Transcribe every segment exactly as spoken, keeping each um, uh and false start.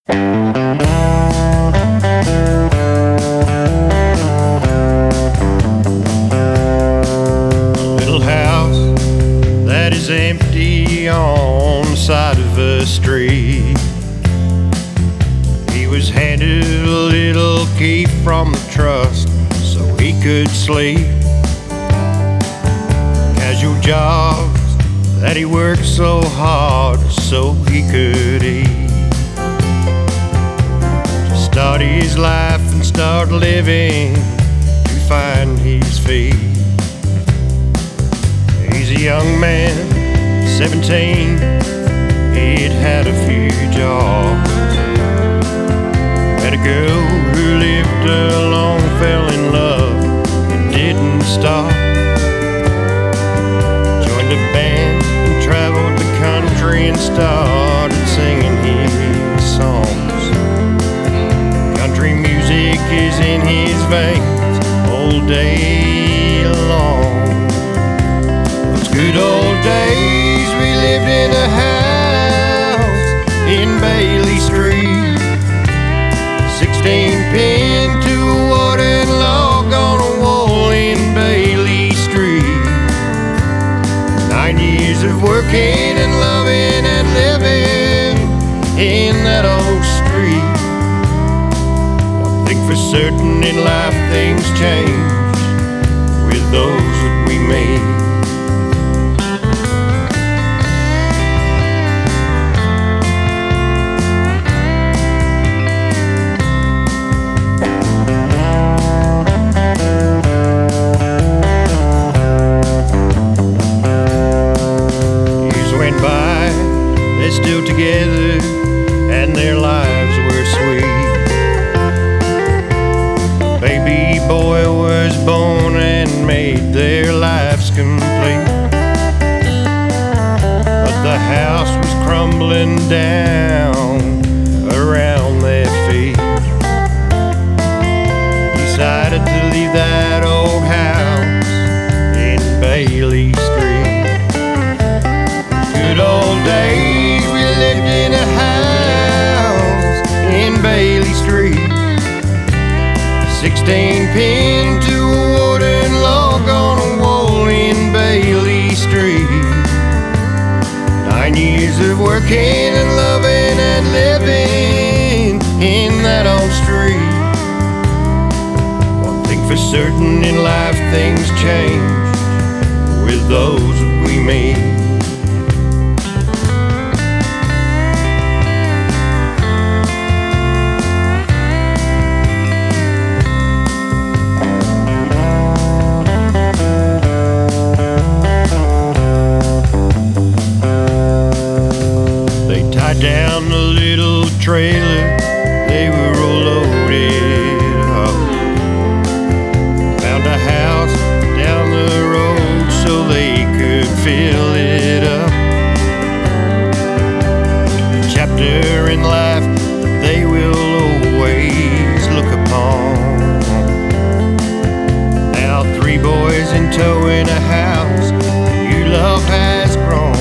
Little house that is empty on the side of a street. He was handed a little key from the trust so he could sleep. Casual jobs that he worked so hard so he could eat. To start his life and start living to find his feet. He's a young man, seventeen, he'd had a few jobs. Met a girl who lived alone, fell in love, but didn't stop. Joined a band and traveled the country and started singing his songs. Country music is in his veins all day long. Those good old days we lived in a house in Bailey Street. Sixteen pin to a wooden log on a wall in Bailey Street. Nine years of working and loving and living in that old street. One thing for certain in life, things change with those that we meet. They're still together and their lives were sweet. Baby boy was born and made their lives complete. But the house was crumbling down around their feet. Decided to leave that old house in Bailey Street. Good old days we lived in a house in Bailey Street. Sixteen pin to a wooden log on a wall in Bailey Street. Nine years of working and loving and living in that old street. One thing for certain in life, things change with those that we meet. Down the little trailer, they were all loaded up. Found a house down the road so they could fill it up. A chapter in life that they will always look upon. Now three boys in tow in a house new love has grown.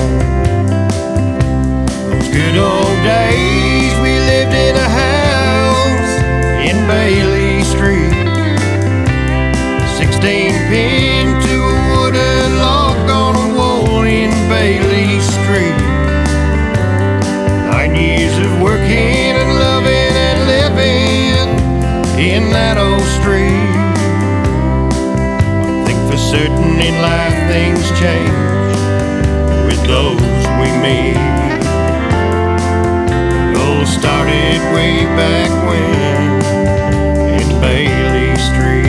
Good old days we lived in a house in Bailey Street. Sixteen pin to a wooden log on a wall in Bailey Street. Nine years of working and loving and living in that old street. One thing for certain in life, things change with those we meet. Started way back when in Bailey Street.